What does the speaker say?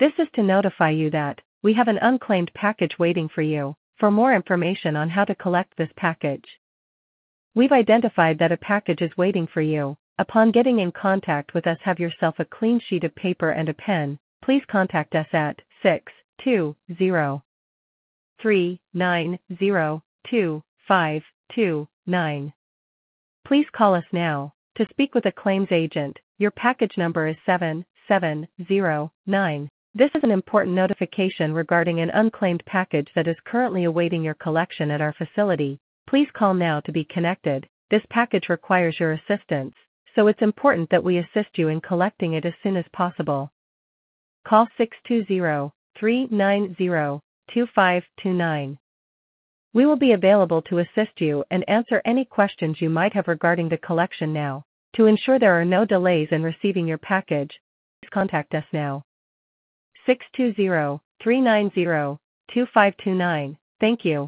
This is to notify you that we have an unclaimed package waiting for you. For more information on how to collect this package, we've identified that a package is waiting for you. Upon getting in contact with us, have yourself a clean sheet of paper and a pen. Please contact us at 620-390-2529. Please call us now. To speak with a claims agent, your package number is 7709. This is an important notification regarding an unclaimed package that is currently awaiting your collection at our facility. Please call now to be connected. This package requires your assistance, so it's important that we assist you in collecting it as soon as possible. Call 620-390-2529. We will be available to assist you and answer any questions you might have regarding the collection now. To ensure there are no delays in receiving your package, please contact us now. 620-390-2529. Thank you.